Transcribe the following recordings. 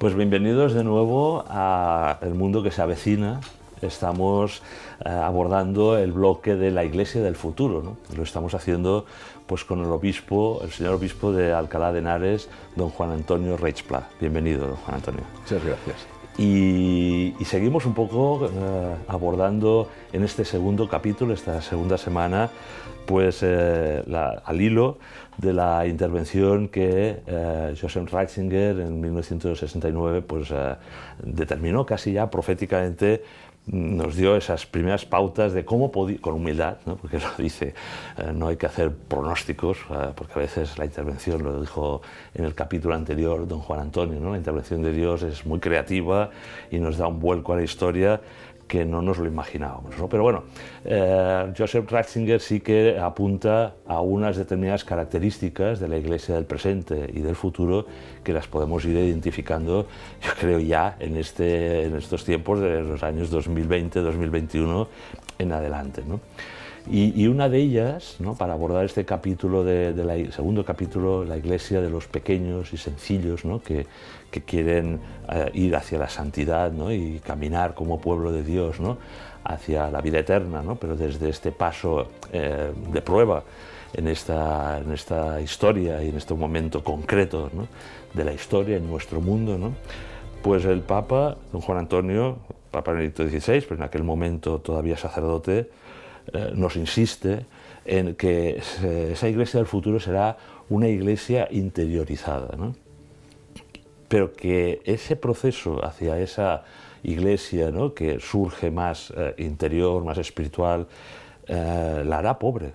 Pues bienvenidos de nuevo a El Mundo que se avecina. Estamos abordando el bloque de la Iglesia del futuro, ¿no? Lo estamos haciendo pues con el obispo, el señor obispo de Alcalá de Henares, don Juan Antonio Reitz-Pla. Bienvenido, don Juan Antonio. Muchas gracias. Y seguimos un poco abordando en este segundo capítulo, esta segunda semana, pues al hilo de la intervención que Joseph Ratzinger en 1969 pues, determinó casi ya proféticamente, nos dio esas primeras pautas de cómo podía, con humildad, ¿no? Porque lo dice, no hay que hacer pronósticos, porque a veces la intervención, lo dijo en el capítulo anterior don Juan Antonio, ¿no? La intervención de Dios es muy creativa y nos da un vuelco a la historia que no nos lo imaginábamos, ¿no? Pero bueno, Joseph Ratzinger sí que apunta a unas determinadas características de la Iglesia del presente y del futuro que las podemos ir identificando, yo creo, ya en estos tiempos de los años 2020-2021 en adelante, ¿no? Y una de ellas, ¿no?, para abordar este capítulo, segundo capítulo, la Iglesia de los pequeños y sencillos, ¿no?, que quieren ir hacia la santidad, ¿no?, y caminar como pueblo de Dios, ¿no?, hacia la vida eterna, ¿no?, pero desde este paso de prueba en esta historia y en este momento concreto, ¿no?, de la historia en nuestro mundo, ¿no?, pues el Papa, don Juan Antonio, Papa Benedicto XVI, pero en aquel momento todavía sacerdote, nos insiste en que esa Iglesia del futuro será una Iglesia interiorizada, ¿no? Pero que ese proceso hacia esa Iglesia, ¿no?, que surge más interior, más espiritual, la hará pobre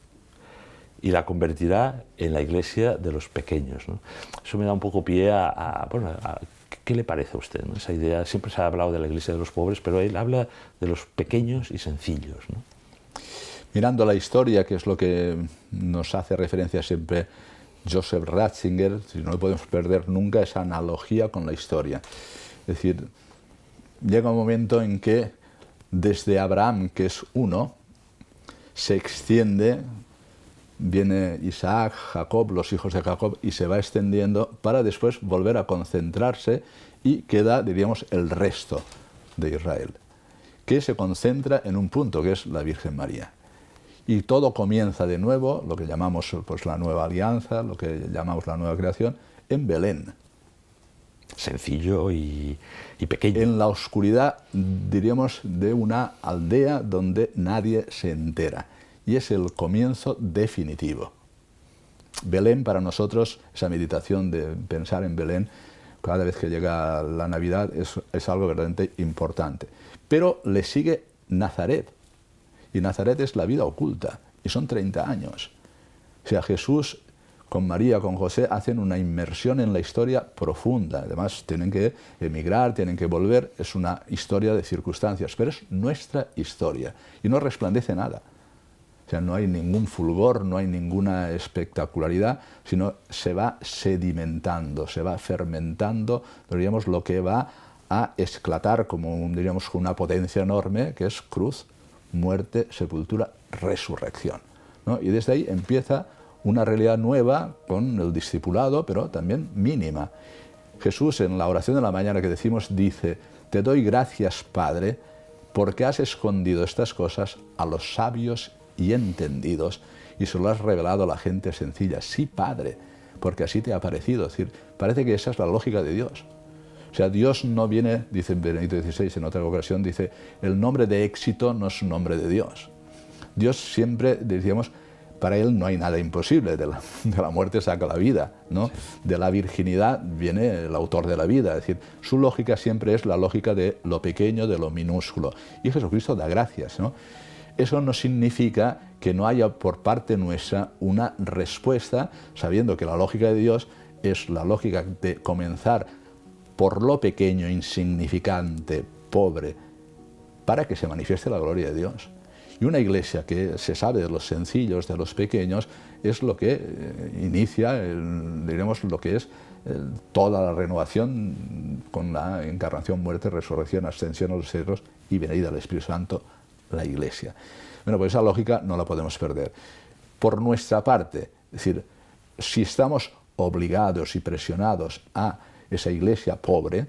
y la convertirá en la Iglesia de los pequeños, ¿no? Eso me da un poco pie ¿qué le parece a usted, ¿no? Esa idea, siempre se ha hablado de la Iglesia de los pobres, pero él habla de los pequeños y sencillos, ¿no? Mirando la historia, que es lo que nos hace referencia siempre Joseph Ratzinger, no le podemos perder nunca esa analogía con la historia. Es decir, llega un momento en que desde Abraham, que es uno, se extiende, viene Isaac, Jacob, los hijos de Jacob, y se va extendiendo para después volver a concentrarse y queda, diríamos, el resto de Israel, que se concentra en un punto, que es la Virgen María. Y todo comienza de nuevo, lo que llamamos pues, la nueva alianza, lo que llamamos la nueva creación, en Belén. Sencillo y pequeño. En la oscuridad, diríamos, de una aldea donde nadie se entera. Y es el comienzo definitivo. Belén, para nosotros, esa meditación de pensar en Belén, cada vez que llega la Navidad, es algo verdaderamente importante. Pero le sigue Nazaret. Y Nazaret es la vida oculta, y son 30 años. O sea, Jesús con María, con José, hacen una inmersión en la historia profunda. Además, tienen que emigrar, tienen que volver. Es una historia de circunstancias, pero es nuestra historia. Y no resplandece nada. O sea, no hay ningún fulgor, no hay ninguna espectacularidad, sino se va sedimentando, se va fermentando, diríamos, lo que va a esclatar como, diríamos, una potencia enorme, que es cruz, muerte, sepultura, resurrección, ¿no? Y desde ahí empieza una realidad nueva con el discipulado, pero también mínima. Jesús, en la oración de la mañana que decimos, dice: te doy gracias, Padre, porque has escondido estas cosas a los sabios y entendidos y se lo has revelado a la gente sencilla. Sí, Padre, porque así te ha parecido. Es decir, parece que esa es la lógica de Dios. O sea, Dios no viene, dice Benedicto XVI en otra ocasión, dice, el nombre de éxito no es un nombre de Dios. Dios siempre, decíamos, para Él no hay nada imposible, de la muerte saca la vida, ¿no? Sí. De la virginidad viene el autor de la vida, es decir, su lógica siempre es la lógica de lo pequeño, de lo minúsculo. Y Jesucristo da gracias, ¿no? Eso no significa que no haya por parte nuestra una respuesta, sabiendo que la lógica de Dios es la lógica de comenzar por lo pequeño, insignificante, pobre, para que se manifieste la gloria de Dios. Y una iglesia que se sabe de los sencillos, de los pequeños, es lo que inicia, diremos, lo que es toda la renovación con la encarnación, muerte, resurrección, ascensión a los cielos y venida del Espíritu Santo, la iglesia. Bueno, pues esa lógica no la podemos perder. Por nuestra parte, es decir, si estamos obligados y presionados a esa iglesia pobre,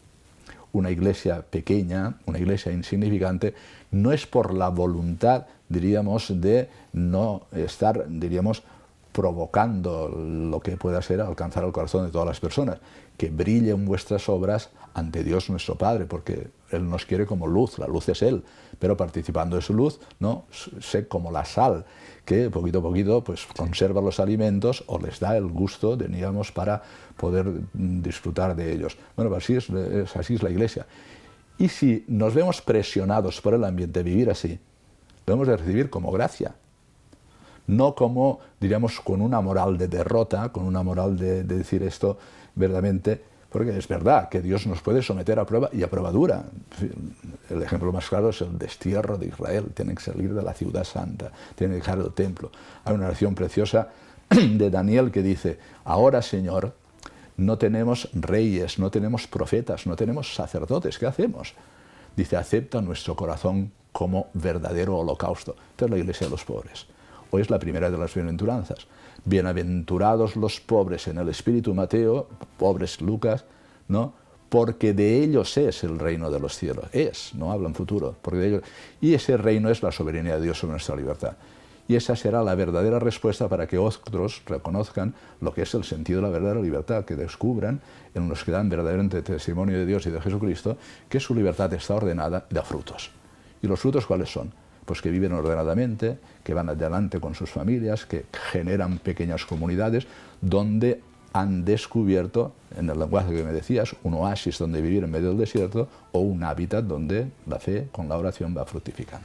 una iglesia pequeña, una iglesia insignificante, no es por la voluntad, diríamos, de no estar, diríamos, provocando lo que pueda ser alcanzar el corazón de todas las personas, que brillen vuestras obras ante Dios nuestro Padre, porque Él nos quiere como luz, la luz es Él, pero participando de su luz, ¿no? Sé como la sal, que poquito a poquito pues, conserva los alimentos o les da el gusto, diríamos, para poder disfrutar de ellos. Bueno, así es la Iglesia. Y si nos vemos presionados por el ambiente de vivir así, lo hemos de recibir como gracia. No como, diríamos, con una moral de derrota, con una moral de decir esto verdaderamente, porque es verdad que Dios nos puede someter a prueba y a prueba dura. El ejemplo más claro es el destierro de Israel. Tienen que salir de la ciudad santa, tienen que dejar el templo. Hay una oración preciosa de Daniel que dice: ahora, Señor, no tenemos reyes, no tenemos profetas, no tenemos sacerdotes. ¿Qué hacemos? Dice: acepta nuestro corazón como verdadero holocausto. Esta es la iglesia de los pobres. Hoy es la primera de las bienaventuranzas. Bienaventurados los pobres en el espíritu, Mateo, pobres Lucas, ¿no? Porque de ellos es el reino de los cielos. No habla en futuro. Porque de ellos, y ese reino es la soberanía de Dios sobre nuestra libertad. Y esa será la verdadera respuesta para que otros reconozcan lo que es el sentido de la verdadera libertad, que descubran en los que dan verdaderamente testimonio de Dios y de Jesucristo que su libertad está ordenada y da frutos. ¿Y los frutos cuáles son? Pues que viven ordenadamente, que van adelante con sus familias, que generan pequeñas comunidades donde han descubierto, en el lenguaje que me decías, un oasis donde vivir en medio del desierto o un hábitat donde la fe con la oración va fructificando.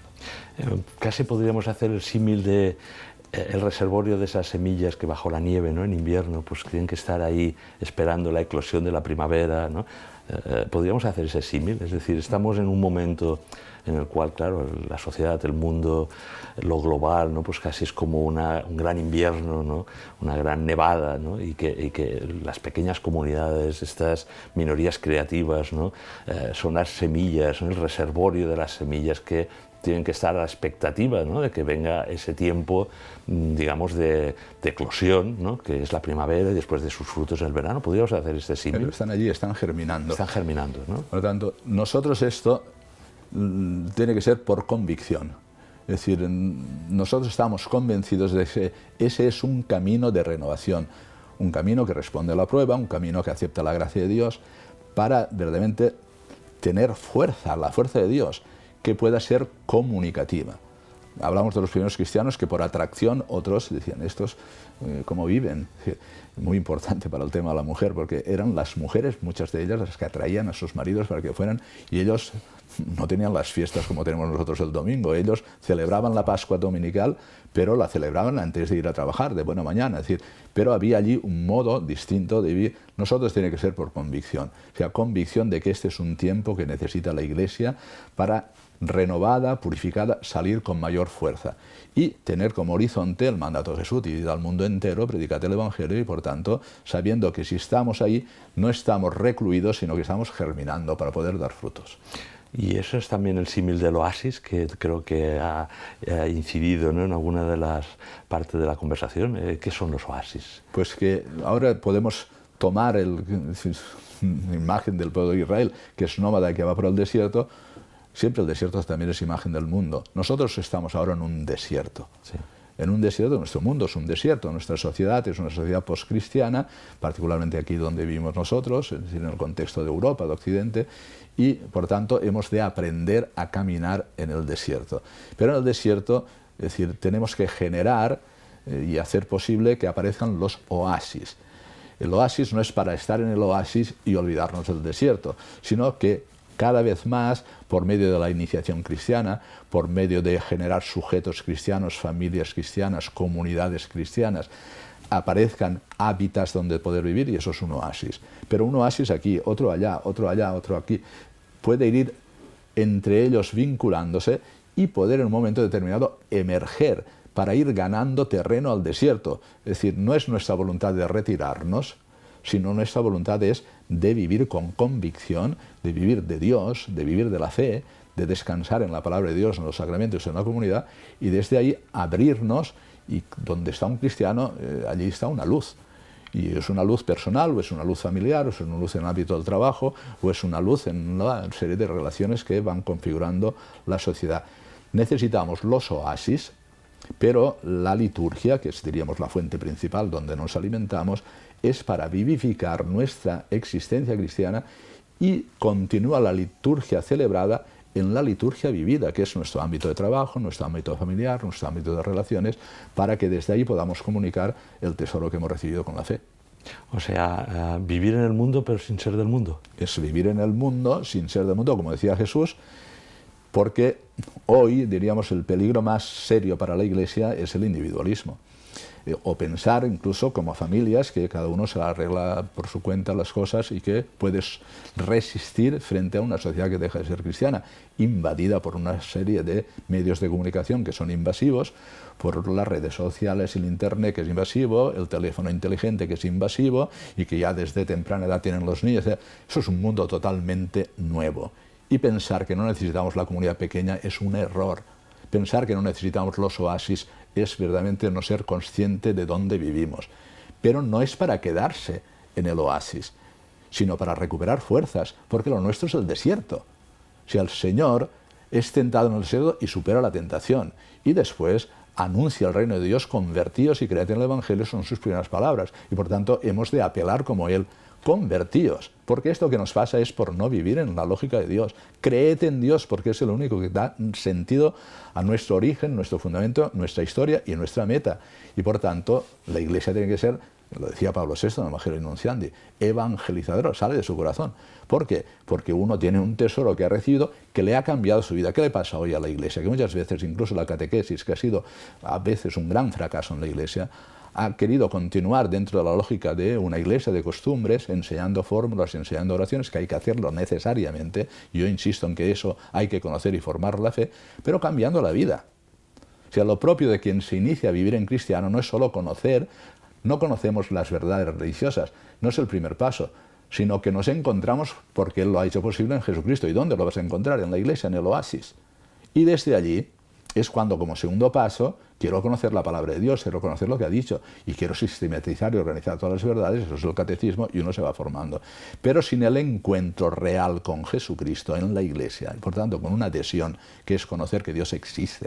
Casi podríamos hacer el símil de el reservorio de esas semillas que bajo la nieve, ¿no? En invierno, pues tienen que estar ahí esperando la eclosión de la primavera, ¿no? Podríamos hacer ese símil, es decir, estamos en un momento en el cual, claro, la sociedad, el mundo, lo global, ¿no? Pues casi es como un gran invierno, ¿no? Una gran nevada, ¿no? Y que las pequeñas comunidades, estas minorías creativas, ¿no? Son las semillas, ¿no? El reservorio de las semillas que tienen que estar a la expectativa, ¿no? De que venga ese tiempo, digamos, de eclosión, ¿no? Que es la primavera y después de sus frutos el verano. ¿Podríamos hacer este símil? Pero están allí, están germinando. Están germinando, ¿no? Por lo tanto, nosotros esto tiene que ser por convicción. Es decir, nosotros estamos convencidos de que ese es un camino de renovación, un camino que responde a la prueba, un camino que acepta la gracia de Dios, para verdaderamente tener fuerza, la fuerza de Dios, que pueda ser comunicativa. Hablamos de los primeros cristianos que por atracción otros decían, estos cómo viven. Muy importante para el tema de la mujer, porque eran las mujeres, muchas de ellas, las que atraían a sus maridos para que fueran, y ellos no tenían las fiestas como tenemos nosotros el domingo. Ellos celebraban la Pascua dominical, pero la celebraban antes de ir a trabajar, de buena mañana. Es decir, pero había allí un modo distinto de vivir. Nosotros tiene que ser por convicción. O sea, convicción de que este es un tiempo que necesita la Iglesia para, renovada, purificada, salir con mayor fuerza. Y tener como horizonte el mandato de Jesús, id al mundo entero, predicad el Evangelio, y por tanto, sabiendo que si estamos ahí, no estamos recluidos, sino que estamos germinando para poder dar frutos. Y eso es también el símil del oasis, que creo que ha incidido, ¿no? En alguna de las partes de la conversación. ¿Qué son los oasis? Pues que ahora podemos tomar la imagen del pueblo de Israel, que es nómada y que va por el desierto. Siempre el desierto también es imagen del mundo. Nosotros estamos ahora en un desierto. Sí. En un desierto, nuestro mundo es un desierto, nuestra sociedad es una sociedad postcristiana, particularmente aquí donde vivimos nosotros, es decir, en el contexto de Europa, de Occidente, y por tanto hemos de aprender a caminar en el desierto. Pero en el desierto, es decir, tenemos que generar y hacer posible que aparezcan los oasis. El oasis no es para estar en el oasis y olvidarnos del desierto, sino que cada vez más, por medio de la iniciación cristiana, por medio de generar sujetos cristianos, familias cristianas, comunidades cristianas, aparezcan hábitats donde poder vivir, y eso es un oasis. Pero un oasis aquí, otro allá, otro aquí, puede ir entre ellos vinculándose y poder en un momento determinado emerger para ir ganando terreno al desierto. Es decir, no es nuestra voluntad de retirarnos, sino nuestra voluntad es de vivir con convicción, de vivir de Dios, de vivir de la fe, de descansar en la palabra de Dios, en los sacramentos, en la comunidad, y desde ahí abrirnos, y donde está un cristiano, allí está una luz. Y es una luz personal, o es una luz familiar, o es una luz en el ámbito del trabajo, o es una luz en una serie de relaciones que van configurando la sociedad. Necesitamos los oasis, pero la liturgia, que es, diríamos, la fuente principal donde nos alimentamos, es para vivificar nuestra existencia cristiana, y continúa la liturgia celebrada en la liturgia vivida, que es nuestro ámbito de trabajo, nuestro ámbito familiar, nuestro ámbito de relaciones, para que desde ahí podamos comunicar el tesoro que hemos recibido con la fe. O sea, vivir en el mundo pero sin ser del mundo. Es vivir en el mundo sin ser del mundo, como decía Jesús, porque hoy, diríamos, el peligro más serio para la Iglesia es el individualismo. O pensar incluso como familias que cada uno se arregla por su cuenta las cosas y que puedes resistir frente a una sociedad que deja de ser cristiana, invadida por una serie de medios de comunicación que son invasivos, por las redes sociales, el internet que es invasivo, el teléfono inteligente que es invasivo y que ya desde temprana edad tienen los niños. Eso es un mundo totalmente nuevo. Y pensar que no necesitamos la comunidad pequeña es un error. Pensar que no necesitamos los oasis es verdaderamente no ser consciente de dónde vivimos. Pero no es para quedarse en el oasis, sino para recuperar fuerzas, porque lo nuestro es el desierto. Si el Señor es tentado en el desierto y supera la tentación, y después anuncia el reino de Dios, convertíos y creed en el Evangelio, son sus primeras palabras, y por tanto hemos de apelar como Él, convertíos, porque esto que nos pasa es por no vivir en la lógica de Dios. Creed en Dios, porque es el único que da sentido a nuestro origen, nuestro fundamento, nuestra historia y nuestra meta. Y por tanto, la Iglesia tiene que ser, lo decía Pablo VI en el Evangelio Nunciandi, evangelizadora, sale de su corazón. ¿Por qué? Porque uno tiene un tesoro que ha recibido que le ha cambiado su vida. ¿Qué le pasa hoy a la Iglesia? Que muchas veces, incluso la catequesis, que ha sido a veces un gran fracaso en la Iglesia, ha querido continuar dentro de la lógica de una iglesia de costumbres, enseñando fórmulas, enseñando oraciones, que hay que hacerlo necesariamente. Yo insisto en que eso hay que conocer y formar la fe, pero cambiando la vida. O sea, lo propio de quien se inicia a vivir en cristiano no es solo conocer, no conocemos las verdades religiosas, no es el primer paso, sino que nos encontramos porque Él lo ha hecho posible en Jesucristo. ¿Y dónde lo vas a encontrar? En la iglesia, en el oasis. Y desde allí es cuando, como segundo paso, quiero conocer la palabra de Dios, quiero conocer lo que ha dicho y quiero sistematizar y organizar todas las verdades. Eso es el catecismo y uno se va formando. Pero sin el encuentro real con Jesucristo en la Iglesia, y por tanto con una adhesión que es conocer que Dios existe,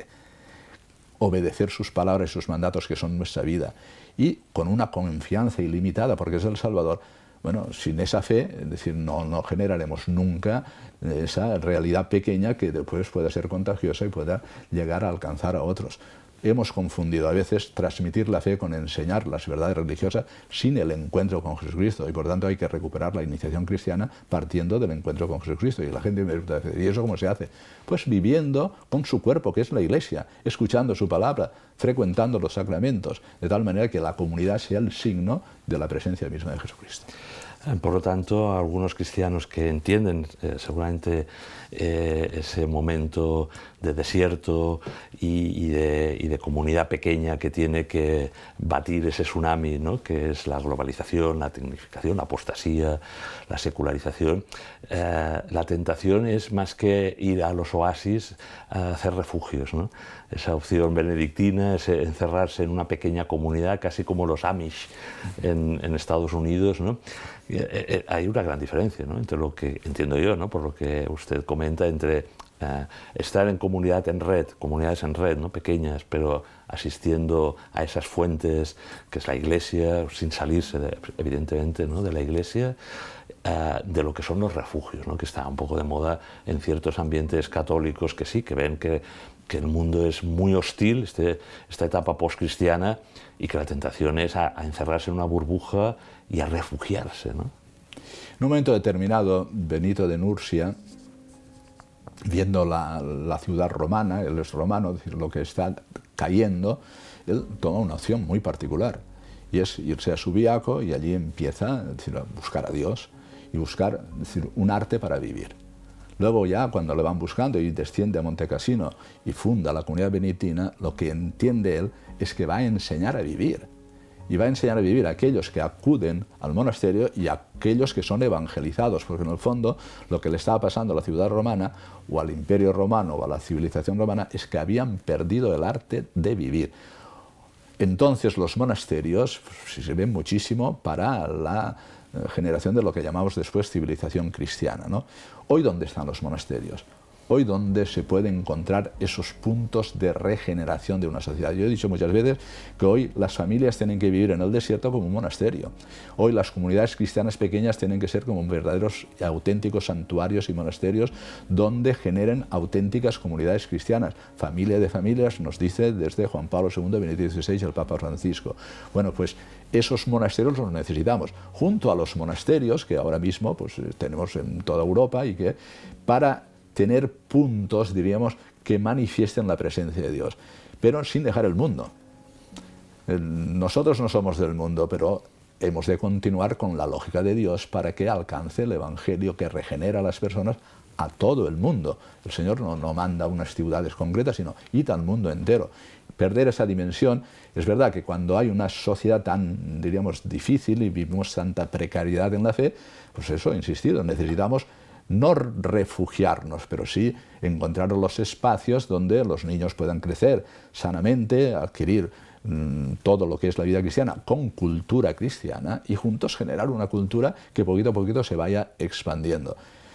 obedecer sus palabras y sus mandatos que son nuestra vida, y con una confianza ilimitada porque es el Salvador. Bueno, sin esa fe, es decir, no generaremos nunca esa realidad pequeña que después pueda ser contagiosa y pueda llegar a alcanzar a otros. Hemos confundido a veces transmitir la fe con enseñar las verdades religiosas sin el encuentro con Jesucristo, y por tanto hay que recuperar la iniciación cristiana partiendo del encuentro con Jesucristo. Y la gente me pregunta, ¿y eso cómo se hace? Pues viviendo con su cuerpo, que es la Iglesia, escuchando su palabra, frecuentando los sacramentos, de tal manera que la comunidad sea el signo de la presencia misma de Jesucristo. Por lo tanto, algunos cristianos que entienden seguramente ese momento de desierto y de comunidad pequeña que tiene que batir ese tsunami, ¿no?, que es la globalización, la tecnificación, la apostasía, la secularización, la tentación es más que ir a los oasis a hacer refugios, ¿no? Esa opción benedictina, ese encerrarse en una pequeña comunidad, casi como los Amish en Estados Unidos, ¿no? Hay una gran diferencia, ¿no?, entre lo que entiendo yo, ¿no?, por lo que usted comenta, entre estar en comunidades en red, ¿no?, pequeñas, pero asistiendo a esas fuentes que es la Iglesia, sin salirse evidentemente, ¿no?, de la Iglesia, de lo que son los refugios, ¿no?, que está un poco de moda en ciertos ambientes católicos que sí, que ven que el mundo es muy hostil, esta etapa postcristiana, y que la tentación es a encerrarse en una burbuja y a refugiarse, ¿no? En un momento determinado, Benito de Nursia, viendo la ciudad romana, él es romano, es decir, lo que está cayendo, él toma una opción muy particular, y es irse a Subiaco y allí empieza, es decir, a buscar a Dios y buscar, es decir, un arte para vivir. Luego ya cuando le van buscando y desciende a Monte Cassino y funda la comunidad benedictina, lo que entiende él es que va a enseñar a vivir. Y va a enseñar a vivir a aquellos que acuden al monasterio y a aquellos que son evangelizados, porque en el fondo lo que le estaba pasando a la ciudad romana o al imperio romano o a la civilización romana es que habían perdido el arte de vivir. Entonces los monasterios sirven muchísimo para la generación de lo que llamamos después civilización cristiana, ¿no? Hoy, ¿dónde están los monasterios? Hoy, ¿dónde se pueden encontrar esos puntos de regeneración de una sociedad? Yo he dicho muchas veces que hoy las familias tienen que vivir en el desierto como un monasterio. Hoy las comunidades cristianas pequeñas tienen que ser como verdaderos y auténticos santuarios y monasterios donde generen auténticas comunidades cristianas. Familia de familias, nos dice desde Juan Pablo II, Benedicto XVI y el Papa Francisco. Bueno, pues esos monasterios los necesitamos, junto a los monasterios que ahora mismo pues, tenemos en toda Europa y que para tener puntos, diríamos, que manifiesten la presencia de Dios, pero sin dejar el mundo. Nosotros no somos del mundo, pero hemos de continuar con la lógica de Dios para que alcance el Evangelio que regenera a las personas a todo el mundo. El Señor no manda unas ciudades concretas, sino id al mundo entero. Perder esa dimensión, es verdad que cuando hay una sociedad tan, diríamos, difícil y vivimos tanta precariedad en la fe, pues eso, he insistido, necesitamos no refugiarnos, pero sí encontrar los espacios donde los niños puedan crecer sanamente, adquirir todo lo que es la vida cristiana con cultura cristiana y juntos generar una cultura que poquito a poquito se vaya expandiendo.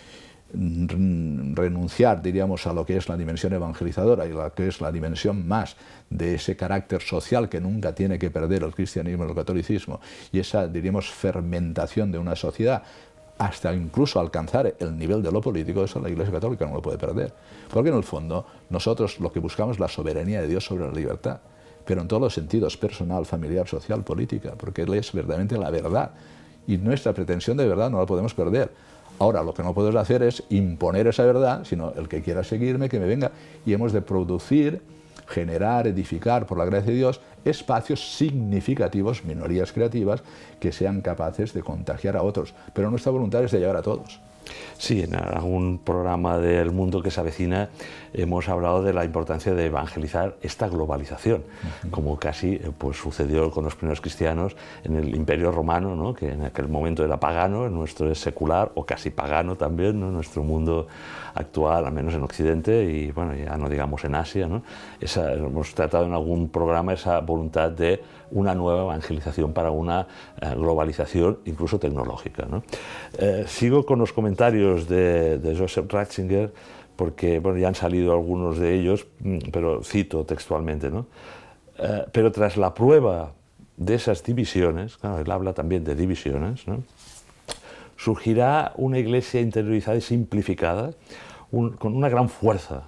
Renunciar, diríamos, a lo que es la dimensión evangelizadora y lo que es la dimensión más de ese carácter social que nunca tiene que perder el cristianismo y el catolicismo y esa, diríamos, fermentación de una sociedad hasta incluso alcanzar el nivel de lo político, eso la Iglesia Católica no lo puede perder. Porque en el fondo nosotros lo que buscamos es la soberanía de Dios sobre la libertad, pero en todos los sentidos, personal, familiar, social, política, porque Él es verdaderamente la verdad. Y nuestra pretensión de verdad no la podemos perder. Ahora, lo que no podemos hacer es imponer esa verdad, sino el que quiera seguirme, que me venga. Y hemos de producir, generar, edificar, por la gracia de Dios, espacios significativos, minorías creativas, que sean capaces de contagiar a otros. Pero nuestra voluntad es de llegar a todos. Sí, en algún programa del Mundo que se avecina hemos hablado de la importancia de evangelizar esta globalización, como casi pues, sucedió con los primeros cristianos en el Imperio Romano, ¿no? Que en aquel momento era pagano, el nuestro es secular o casi pagano también, ¿no? Nuestro mundo actual, al menos en Occidente y bueno, ya no digamos en Asia, ¿no? Hemos tratado en algún programa esa voluntad de una nueva evangelización para una globalización incluso tecnológica, ¿no? Sigo con los comentarios de Joseph Ratzinger porque bueno, ya han salido algunos de ellos, pero cito textualmente, ¿no? Pero tras la prueba de esas divisiones, claro, él habla también de divisiones, ¿no? Surgirá una iglesia interiorizada y simplificada con una gran fuerza,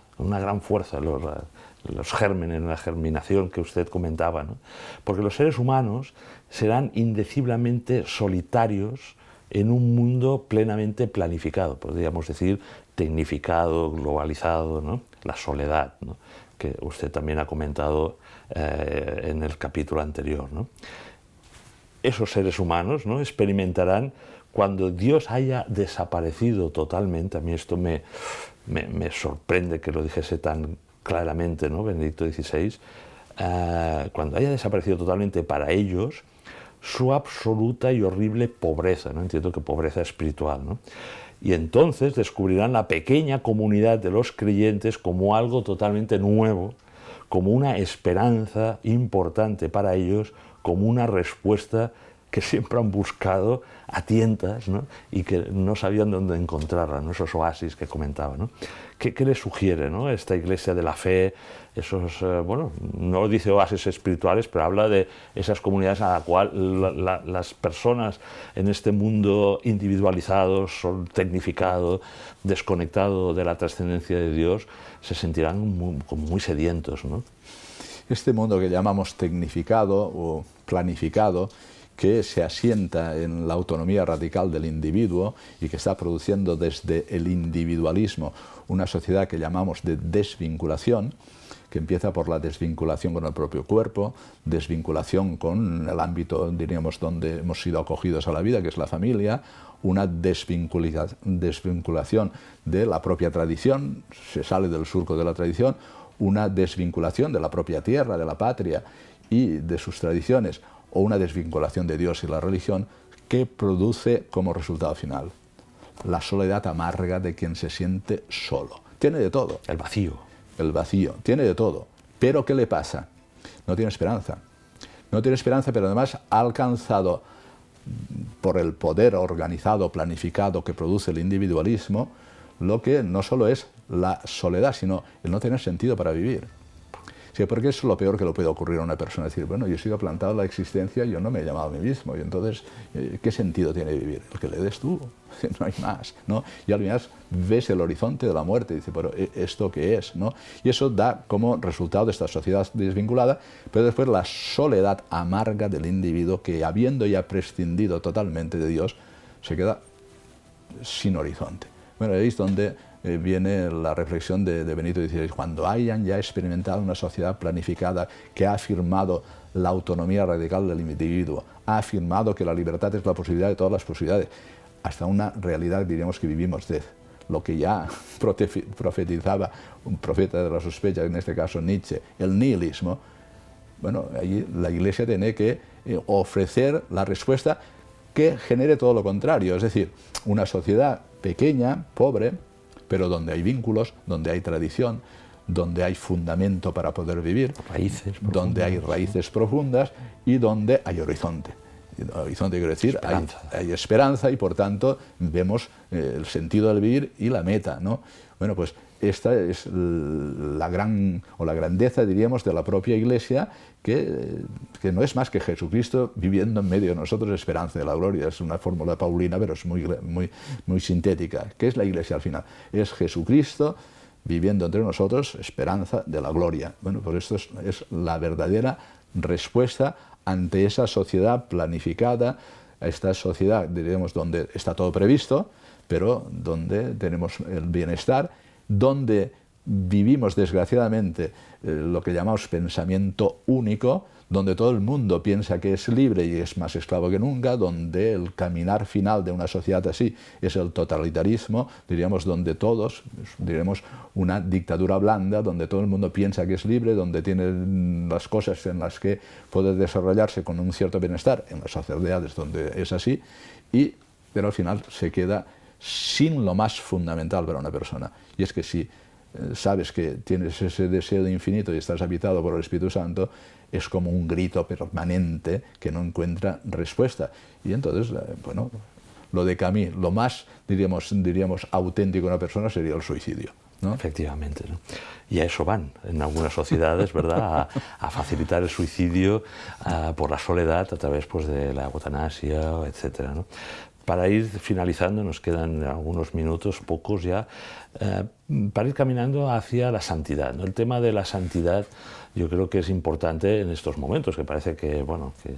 los gérmenes, la germinación que usted comentaba, ¿no? Porque los seres humanos serán indeciblemente solitarios en un mundo plenamente planificado, podríamos decir tecnificado, globalizado, ¿no? La soledad, ¿no? Que usted también ha comentado en el capítulo anterior, ¿no? Esos seres humanos, ¿no? Experimentarán cuando Dios haya desaparecido totalmente. A mí esto me sorprende que lo dijese tan claramente, ¿no? Benedicto XVI, cuando haya desaparecido totalmente para ellos su absoluta y horrible pobreza, ¿no? Entiendo que pobreza espiritual, ¿no? Y entonces descubrirán la pequeña comunidad de los creyentes como algo totalmente nuevo, como una esperanza importante para ellos, como una respuesta que siempre han buscado a tientas, ¿no? Y que no sabían dónde encontrarla, ¿no? Esos oasis que comentaba, ¿no? ¿Qué le sugiere, ¿no? Esta iglesia de la fe, esos, bueno, no dice oasis espirituales, pero habla de esas comunidades a la cual las personas en este mundo individualizado, tecnificado, desconectado de la trascendencia de Dios, se sentirán muy sedientos, ¿no? Este mundo que llamamos tecnificado o planificado, que se asienta en la autonomía radical del individuo y que está produciendo desde el individualismo una sociedad que llamamos de desvinculación, que empieza por la desvinculación con el propio cuerpo, desvinculación con el ámbito, diríamos, donde hemos sido acogidos a la vida, que es la familia, una desvinculación de la propia tradición, se sale del surco de la tradición, una desvinculación de la propia tierra, de la patria y de sus tradiciones, o una desvinculación de Dios y la religión que produce como resultado final la soledad amarga de quien se siente solo. Tiene de todo. El vacío. El vacío, tiene de todo. Pero ¿qué le pasa? No tiene esperanza. no tiene esperanza, pero además ha alcanzado, por el poder organizado, planificado que produce el individualismo, lo que no solo es la soledad, sino el no tener sentido para vivir. Sí, porque es lo peor que le puede ocurrir a una persona, decir, bueno, yo he sido plantado en la existencia, yo no me he llamado a mí mismo, y entonces, ¿qué sentido tiene vivir? El que le des tú, no hay más, ¿no? Y al final ves el horizonte de la muerte, y dices, pero ¿esto qué es? ¿No? Y eso da como resultado de esta sociedad desvinculada, pero después la soledad amarga del individuo que, habiendo ya prescindido totalmente de Dios, se queda sin horizonte. Bueno, ahí es donde viene la reflexión de Benito XVI. Cuando hayan ya experimentado una sociedad planificada que ha afirmado la autonomía radical del individuo, ha afirmado que la libertad es la posibilidad de todas las posibilidades, hasta una realidad, diríamos, que vivimos de lo que ya profetizaba un profeta de la sospecha, en este caso Nietzsche, el nihilismo. Bueno, allí la Iglesia tiene que ofrecer la respuesta que genere todo lo contrario, es decir, una sociedad pequeña, pobre, pero donde hay vínculos, donde hay tradición, donde hay fundamento para poder vivir, donde hay raíces profundas y donde hay horizonte. Horizonte quiero decir, hay esperanza y por tanto vemos el sentido del vivir y la meta, ¿no? Bueno, pues esta es la grandeza, diríamos, de la propia Iglesia, que no es más que Jesucristo viviendo en medio de nosotros, esperanza de la gloria. Es una fórmula paulina, pero es muy sintética. ¿Qué es la Iglesia al final? Es Jesucristo viviendo entre nosotros, esperanza de la gloria. Bueno, pues esto es la verdadera respuesta ante esa sociedad planificada, a esta sociedad, diríamos, donde está todo previsto, pero donde tenemos el bienestar, donde vivimos desgraciadamente lo que llamamos pensamiento único, donde todo el mundo piensa que es libre y es más esclavo que nunca, donde el caminar final de una sociedad así es el totalitarismo, diríamos, donde todos, diríamos, una dictadura blanda, donde todo el mundo piensa que es libre, donde tiene las cosas en las que puede desarrollarse con un cierto bienestar, en las sociedades donde es así, pero al final se queda sin lo más fundamental para una persona. Y es que si sabes que tienes ese deseo de infinito y estás habitado por el Espíritu Santo, es como un grito permanente que no encuentra respuesta. Y entonces, bueno, lo de Camus, lo más, diríamos, auténtico de una persona sería el suicidio, ¿no? Efectivamente, ¿no? Y a eso van en algunas sociedades, ¿verdad? A facilitar el suicidio por la soledad a través, pues, de la eutanasia, etcétera, ¿no? Para ir finalizando, nos quedan algunos minutos, pocos ya, para ir caminando hacia la santidad, ¿no? El tema de la santidad yo creo que es importante en estos momentos, que parece que, bueno, que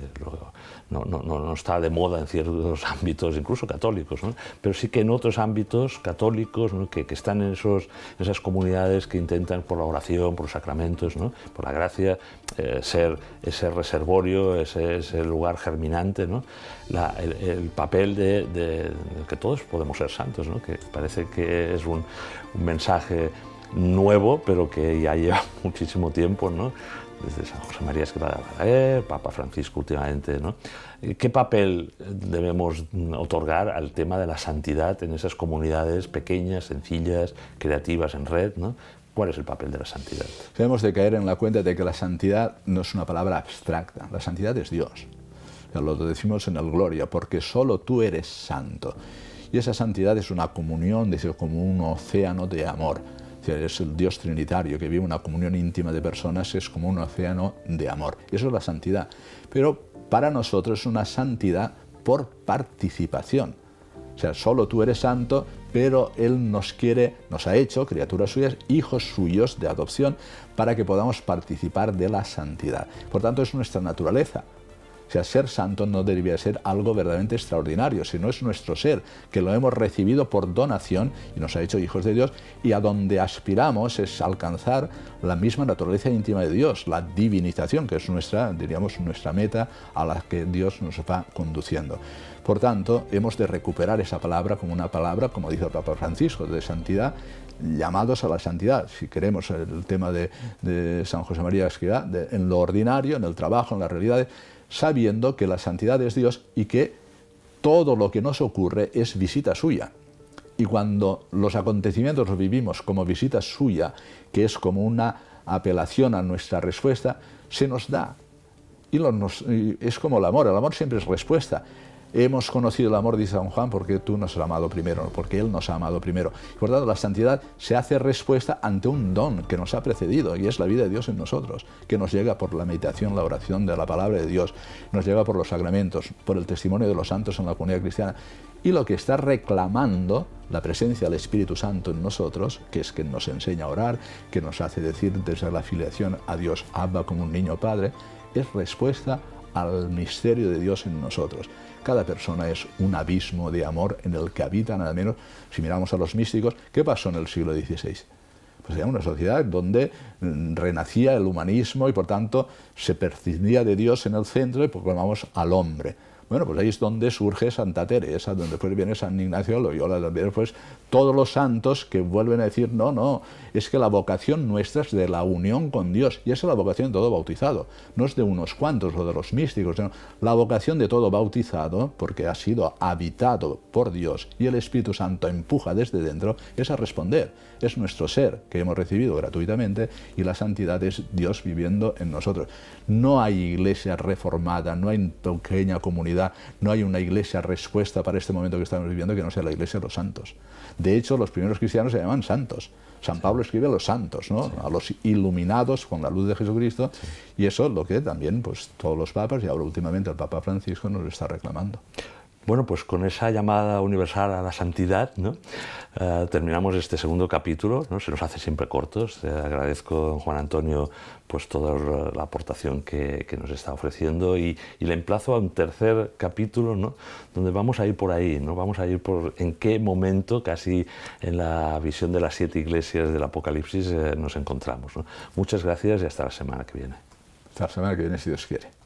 no está de moda en ciertos ámbitos, incluso católicos, ¿no? Pero sí que en otros ámbitos católicos, ¿no? que están en esas comunidades que intentan por la oración, por los sacramentos, ¿no? Por la gracia, ser ese reservorio, ese lugar germinante, ¿no? El papel de que todos podemos ser santos, ¿no? Que parece que es un mensaje nuevo, pero que ya lleva muchísimo tiempo, ¿no? Desde San José María Escrivá de Balaguer, Papa Francisco últimamente, ¿no? ¿Qué papel debemos otorgar al tema de la santidad en esas comunidades pequeñas, sencillas, creativas, en red, ¿no? ¿Cuál es el papel de la santidad? Debemos de caer en la cuenta de que la santidad no es una palabra abstracta, la santidad es Dios. Lo decimos en el Gloria, porque solo tú eres santo. Y esa santidad es una comunión, es como un océano de amor. Es el Dios trinitario que vive una comunión íntima de personas, es como un océano de amor. Eso es la santidad. Pero para nosotros es una santidad por participación. O sea, solo tú eres santo, pero Él nos ha hecho, criaturas suyas, hijos suyos de adopción, para que podamos participar de la santidad. Por tanto, es nuestra naturaleza. O sea, ser santo no debería ser algo verdaderamente extraordinario, sino es nuestro ser, que lo hemos recibido por donación y nos ha hecho hijos de Dios, y a donde aspiramos es alcanzar la misma naturaleza íntima de Dios, la divinización, que es nuestra meta a la que Dios nos va conduciendo. Por tanto, hemos de recuperar esa palabra como una palabra, como dice el Papa Francisco, de santidad, llamados a la santidad. Si queremos el tema de San José María Escrivá, en lo ordinario, en el trabajo, en las realidades, sabiendo que la santidad es Dios y que todo lo que nos ocurre es visita suya. Y cuando los acontecimientos los vivimos como visita suya, que es como una apelación a nuestra respuesta, se nos da. Y es como el amor siempre es respuesta. Hemos conocido el amor, dice San Juan, porque tú nos has amado primero, porque Él nos ha amado primero. Por tanto, la santidad se hace respuesta ante un don que nos ha precedido, y es la vida de Dios en nosotros, que nos llega por la meditación, la oración de la palabra de Dios, nos llega por los sacramentos, por el testimonio de los santos en la comunidad cristiana. Y lo que está reclamando la presencia del Espíritu Santo en nosotros, que es que nos enseña a orar, que nos hace decir desde la filiación a Dios, Abba, como un niño padre, es respuesta al misterio de Dios en nosotros. Cada persona es un abismo de amor en el que habitan, al menos si miramos a los místicos. ¿Qué pasó en el siglo XVI? Pues era una sociedad donde renacía el humanismo y por tanto se prescindía de Dios en el centro y proclamamos al hombre. Bueno, pues ahí es donde surge Santa Teresa, donde después viene San Ignacio de Loyola, donde después todos los santos que vuelven a decir, no, es que la vocación nuestra es de la unión con Dios, y esa es la vocación de todo bautizado, no es de unos cuantos o de los místicos, sino la vocación de todo bautizado, porque ha sido habitado por Dios y el Espíritu Santo empuja desde dentro, es a responder, es nuestro ser que hemos recibido gratuitamente, y la santidad es Dios viviendo en nosotros. No hay iglesia reformada, no hay pequeña comunidad, no hay una iglesia respuesta para este momento que estamos viviendo que no sea la iglesia de los santos. De hecho, los primeros cristianos se llaman santos. San Pablo escribe a los santos, ¿no? A los iluminados con la luz de Jesucristo, y eso es lo que también pues, todos los papas, y ahora últimamente el Papa Francisco, nos está reclamando. Bueno, pues con esa llamada universal a la santidad, ¿no? Terminamos este segundo capítulo, ¿no? Se nos hace siempre cortos. Agradezco, don Juan Antonio, pues toda la aportación que nos está ofreciendo, y le emplazo a un tercer capítulo, ¿no? Donde vamos a ir por ahí, ¿no? Vamos a ir por en qué momento, casi en la visión de las 7 iglesias del Apocalipsis, nos encontramos, ¿no? Muchas gracias y hasta la semana que viene. Hasta la semana que viene, si Dios quiere.